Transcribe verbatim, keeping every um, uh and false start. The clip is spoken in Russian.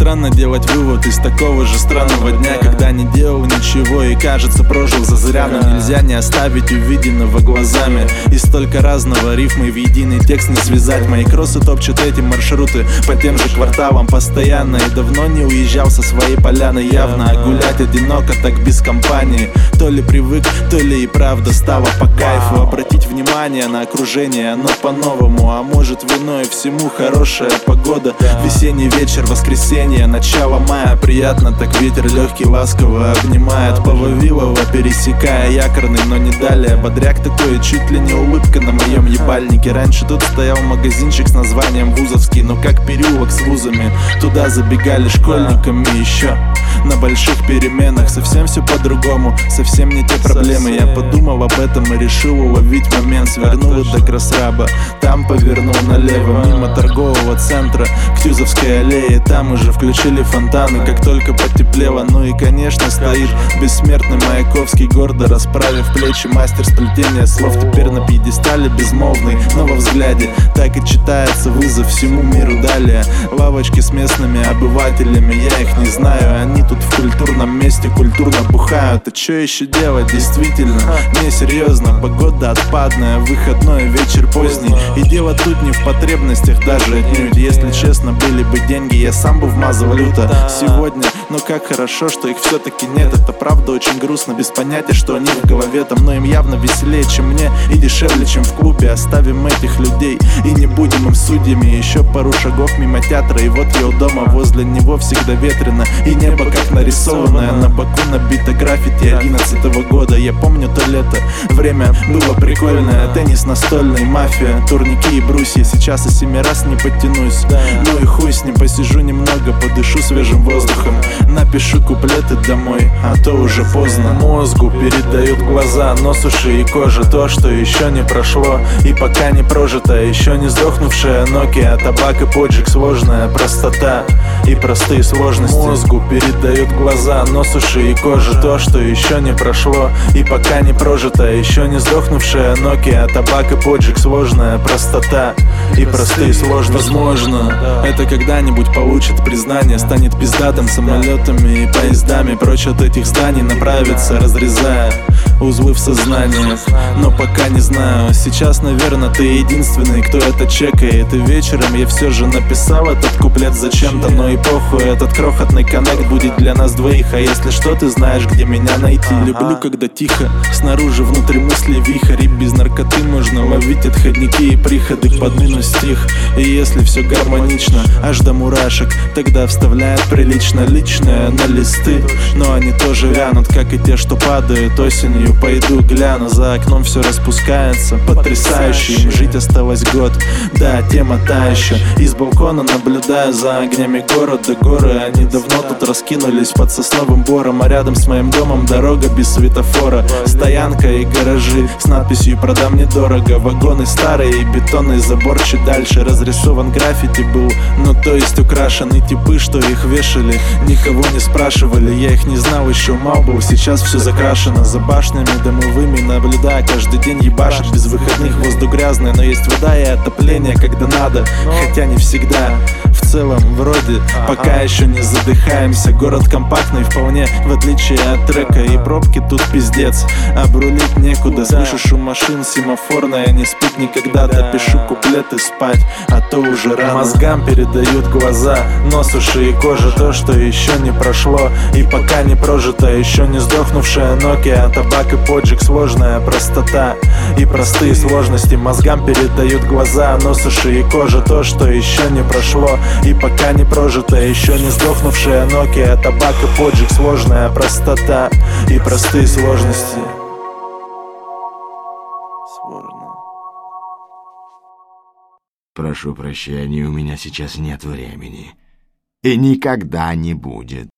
Странно делать вывод из такого же странного дня, когда не делал ничего и, кажется, прожил зазря. Но нельзя не оставить увиденного глазами, и столько разного рифмы в единый текст не связать. Мои кроссы топчут эти маршруты по тем же кварталам постоянно, и давно не уезжал со своей поляны явно. А гулять одиноко так без компании, то ли привык, то ли и правда стало по кайфу. Обратить внимание на окружение, оно по-новому, а может виной всему хорошая погода. Весенний вечер, воскресенье, начало мая. Приятно так ветер легкий ласково обнимает по Вавилова, пересекая якорный, но не далее. Бодряк такой, чуть ли не улыбка на моем ебальнике. Раньше тут стоял магазинчик с названием Вузовский, но как переулок с вузами. Туда забегали школьниками еще. На больших переменах совсем все по-другому, совсем не те проблемы. Я подумал об этом и решил уловить момент. Свернул до Красраба, там повернул налево, мимо торгового центра к Тюзовской аллее. Там уже включили фонтаны, как только потеплело. Ну и конечно стоит бессмертный Маяковский, гордо расправив плечи, мастер сплетения слов. Теперь на пьедестале безмолвный, но во взгляде так и читается вызов всему миру. Далее лавочки с местными обывателями, я их не знаю, они тут в культурном месте культурно бухают. А что еще делать, действительно, не серьезно. Погода отпадная, выходной вечер поздний, и дело тут не в потребностях даже отнюдь. Если честно, были бы деньги, я сам бы вмазал люто сегодня. Но как хорошо, что их все-таки нет. Это правда очень грустно, без понятия, что они в голове там. Но им явно веселее, чем мне, и дешевле, чем в клубе. Оставим этих людей и не будем им судьями. Еще пару шагов мимо театра, и вот я у дома. Возле него всегда ветрено, и небо как нарисованное. На боку набито граффити одиннадцатого года. Я помню то лето, время было прикольное. Теннис настольный, мафия, турники и брусья. Сейчас и семи раз не подтянусь, ну и хуй с ним. Посижу немного, подышу свежим воздухом, напишу куплеты домой, а то уже поздно. Мозгу передают глаза, нос, уши и кожа то, что еще не прошло и пока не прожито. Еще не сдохнувшая Nokia, табак и поджиг, сложная простота и простые сложности. Мозгу передают глаза, нос, уши и кожа то, что еще не прошло и пока не прожито. Еще не сдохнувшая Nokia, табак и поджиг, сложная простота и простые сложности. Возможно, это когда-нибудь получит признание, станет пиздатым самолетами и поездами. Прочь от этих зданий направится, разрезая узлы в сознании. Но пока не знаю, сейчас, наверное, ты единственный, кто это чекает. И вечером я все же написал этот куплет зачем-то. Но и похуй, этот крохотный коннект будет для нас двоих. А если что, ты знаешь, где меня найти. Люблю, когда тихо, снаружи, внутри мысли вихрь. И без наркоты можно ловить отходники и приходы под минус стих. И если все гармонично, аж до мурашек, тогда вставляют прилично личное на листы. Но они тоже вянут, как и те, что падают осенью. Пойду гляну, за окном все распускается. Потрясающе, им жить осталось год. Да, тема та еще. Из балкона наблюдаю за огнями города. Горы, они давно тут раскинулись под сосновым бором. А рядом с моим домом дорога без светофора. Стоянка и гаражи с надписью «Продам недорого». Вагоны старые и бетонный забор чуть дальше. Разрисован граффити был, ну то есть украшены типы, что их вешали. Никого не спрашивали, я их не знал, еще мал был. Сейчас все закрашено, за башнями домовыми наблюдая, каждый день ебашит. Без выходных воздух грязный, но есть вода и отопление, когда надо, хотя не всегда. В целом вроде пока еще не задыхаемся. Город компактный вполне, в отличие от трека. И пробки тут пиздец, обрулить некуда. Слышу шум машин, семафорная не спит никогда. Допишу куплеты спать, а то уже рано. Мозгам передают глаза, нос, уши и кожа то, что еще не прошло и пока не прожито. Еще не сдохнувшая Nokia, табак и поджиг, сложная простота и простые сложности. Мозгам передают глаза, нос, уши и кожа то, что еще не прошло и пока не прожито. Еще не сдохнувшая Nokia, табак и поджиг, сложная простота и простые сложности. Сложно. Прошу прощения, у меня сейчас нет времени. И никогда не будет.